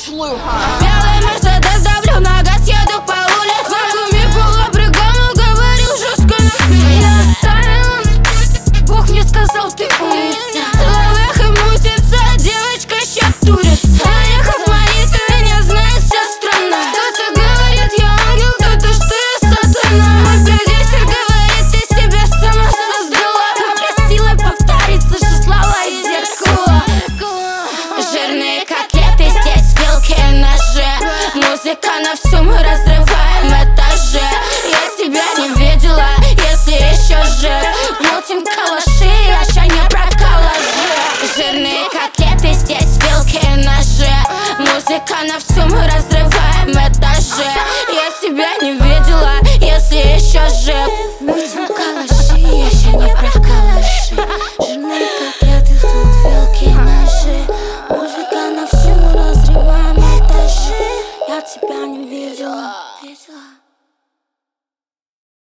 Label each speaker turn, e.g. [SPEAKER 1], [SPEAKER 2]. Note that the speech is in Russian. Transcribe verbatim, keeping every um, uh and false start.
[SPEAKER 1] шлюха.
[SPEAKER 2] Белый мерседес давлю на газ, еду по улице. Кумир полуобрыгом говорил жестко. Я оставил, Бог мне сказал, ты умница. Лавех и мутится, девочка ща турится. Поехав мои, ты меня знаешь, вся страна. Кто-то говорит, я ангел, кто-то, что я сатана. Мой продюсер говорит, ты себя сама создала. Попросила повториться же слова из зеркала. Жирные котлеты, здесь вилки и ножи. Музыка на всю мы